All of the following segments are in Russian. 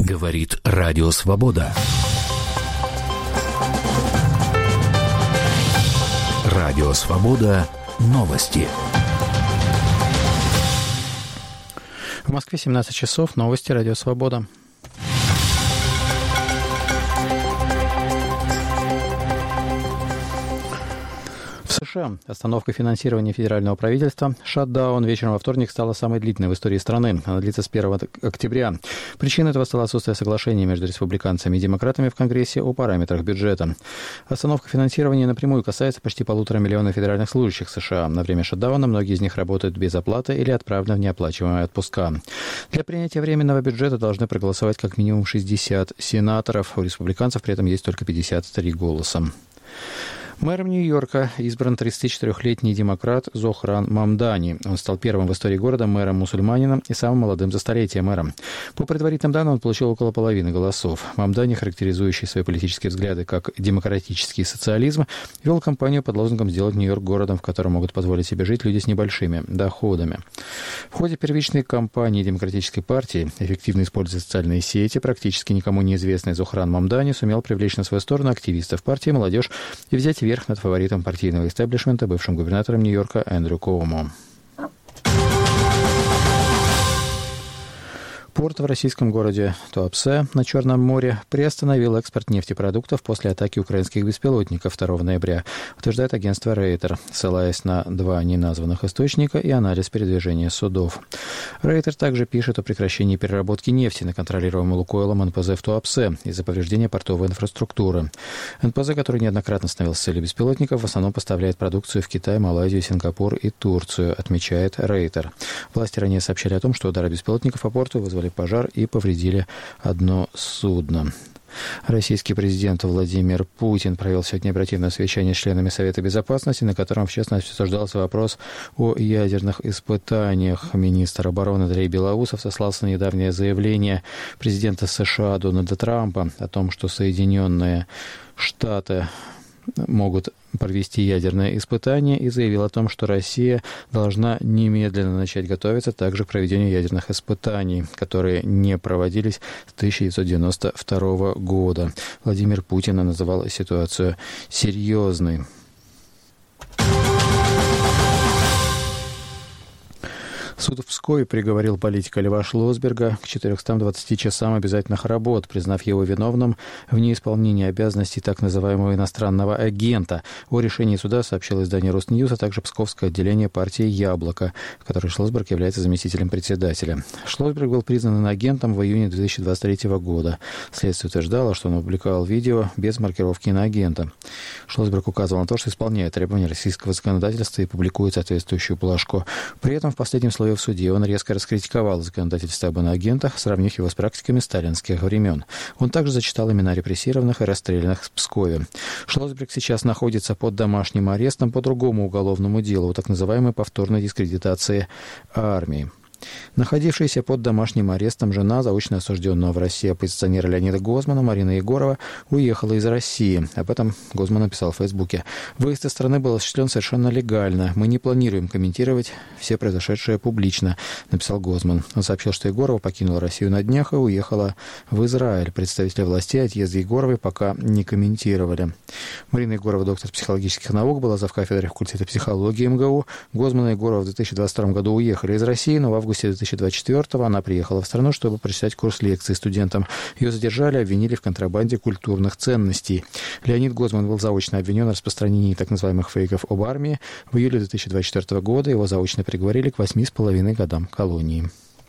Говорит Радио Свобода. Радио Свобода. Новости. В Москве 17 часов. Новости Радио Свобода. В США остановка финансирования федерального правительства, шатдаун, вечером во вторник стала самой длительной в истории страны. Она длится с 1 октября. Причиной этого стало отсутствие соглашения между республиканцами и демократами в Конгрессе о параметрах бюджета. Остановка финансирования напрямую касается почти 1,5 миллиона федеральных служащих США. На время шатдауна многие из них работают без оплаты или отправлены в неоплачиваемые отпуска. Для принятия временного бюджета должны проголосовать как минимум 60 сенаторов. У республиканцев при этом есть только 53 голоса. Мэром Нью-Йорка избран 34-летний демократ Зохран Мамдани. Он стал первым в истории города мэром-мусульманином и самым молодым за столетие мэром. По предварительным данным, он получил около половины голосов. Мамдани, характеризующий свои политические взгляды как демократический социализм, вел кампанию под лозунгом «Сделать Нью-Йорк городом, в котором могут позволить себе жить люди с небольшими доходами». В ходе первичной кампании Демократической партии, эффективно используя социальные сети, практически никому неизвестный Зохран Мамдани сумел привлечь на свою сторону активистов партии, молодежь и взять верх над фаворитом партийного истеблишмента, бывшим губернатором Нью-Йорка Эндрю Куомо. Порт в российском городе Туапсе на Черном море приостановил экспорт нефтепродуктов после атаки украинских беспилотников 2 ноября, утверждает агентство Рейтер, ссылаясь на 2 неназванных источника и анализ передвижения судов. Рейтер также пишет о прекращении переработки нефти на контролируемом Лукойлом НПЗ в Туапсе из-за повреждения портовой инфраструктуры. НПЗ, который неоднократно становился целью беспилотников, в основном поставляет продукцию в Китай, Малайзию, Сингапур и Турцию, отмечает Рейтер. Власти ранее сообщали о том, что удары беспилотников по порту вызвали пожар и повредили одно судно. Российский президент Владимир Путин провел сегодня оперативное совещание с членами Совета Безопасности, на котором, в частности, обсуждался вопрос о ядерных испытаниях. Министр обороны Андрей Белоусов сослался на недавнее заявление президента США Дональда Трампа о том, что Соединенные Штаты могут провести ядерное испытание, и заявил о том, что Россия должна немедленно начать готовиться также к проведению ядерных испытаний, которые не проводились с 1992 года. Владимир Путин называл ситуацию серьезной. Суд в Пскове приговорил политика Льва Шлосберга к 420 часам обязательных работ, признав его виновным в неисполнении обязанностей так называемого иностранного агента. О решении суда сообщило издание «Росньюз», а также Псковское отделение партии «Яблоко», в которой Шлосберг является заместителем председателя. Шлосберг был признан агентом в июне 2023 года. Следствие утверждало, что он опубликовал видео без маркировки иноагента. Шлосберг указывал на то, что исполняет требования российского законодательства и публикует соответствующую плашку. При этом в последнем слове в суде он резко раскритиковал законодательство об иноагентах, сравнив его с практиками сталинских времен. Он также зачитал имена репрессированных и расстрелянных в Пскове. Шлосберг сейчас находится под домашним арестом по другому уголовному делу, так называемой повторной дискредитации армии. Находившаяся под домашним арестом жена заочно осужденного в России оппозиционера Леонида Гозмана Марина Егорова уехала из России. Об этом Гозман написал в Фейсбуке. Выезд из страны был осуществлен совершенно легально. Мы не планируем комментировать все произошедшее публично, написал Гозман. Он сообщил, что Егорова покинула Россию на днях и уехала в Израиль. Представители властей отъезд Егоровой пока не комментировали. Марина Егорова, доктор психологических наук, была завкафедрой факультета психологии МГУ. Гозман и Егорова в 2022 году уехали из России, но в августе 2024 она приехала в страну, чтобы прочитать курс лекций студентам. Ее задержали, обвинили в контрабанде культурных ценностей. Леонид Гозман был заочно обвинен в распространении так называемых фейков об армии. В июле 2024 года его заочно приговорили к 8,5 годам колонии.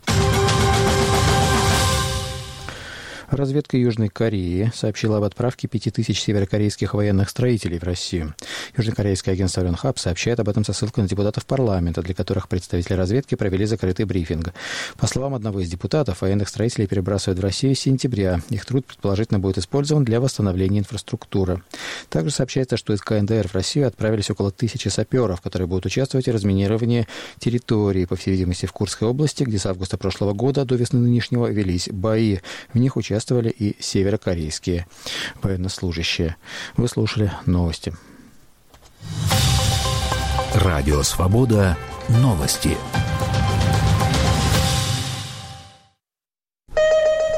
Разведка Южной Кореи сообщила об отправке 5000 северокорейских военных строителей в Россию. Южнокорейское агентство Yonhap сообщает об этом со ссылкой на депутатов парламента, для которых представители разведки провели закрытый брифинг. По словам одного из депутатов, военных строителей перебрасывают в Россию с сентября. Их труд, предположительно, будет использован для восстановления инфраструктуры. Также сообщается, что из КНДР в Россию отправились около 1000 саперов, которые будут участвовать в разминировании территории, по всей видимости, в Курской области, где с августа прошлого года до весны нынешнего велись бои. В них участвовали и северокорейские военнослужащие. Вы слушали новости. Радио Свобода. Новости.